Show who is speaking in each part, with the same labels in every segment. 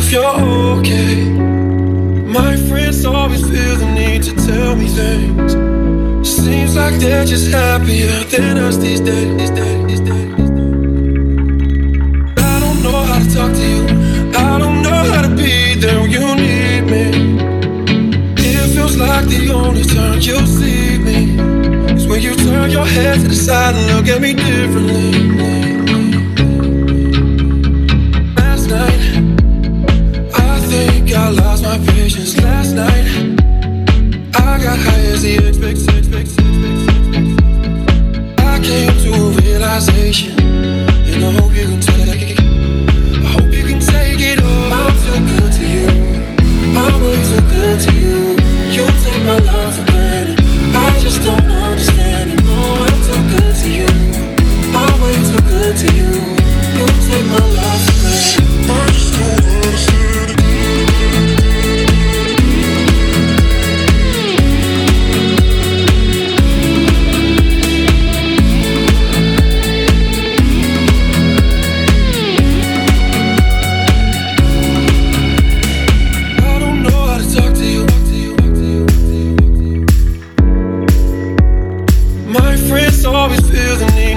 Speaker 1: you're okay. My friends always feel the need to tell me things. Seems like they're just happier than us these days. I don't know how to talk to you. I don't know how to be there when you need me. It feels like the only time you'll see me is when you turn your head to the side and look at me differently. Last night, I think I lost my patience. Last night, I got high as the expectation. I came to a realization, and I hope you can take it. I hope you can take it all. I'm too good to you. I'm way too good to you. You take my love for granted. I just don't understand it. No, I'm too good to you. I'm way too good to you. You take my love for granted. I just don't understand it. Always feel the need.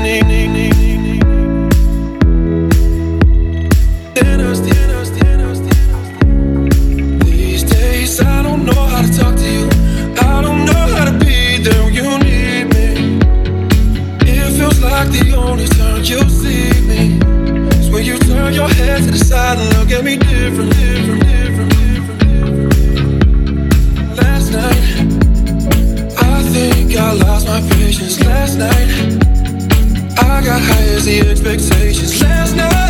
Speaker 1: These days I don't know how to talk to you. I don't know how to be there when you need me. It feels like the only time you'll see me is when you turn your head to the side and look at me differently. Last night, I think I lost my patience. Last night, I got high as the expectations. Last night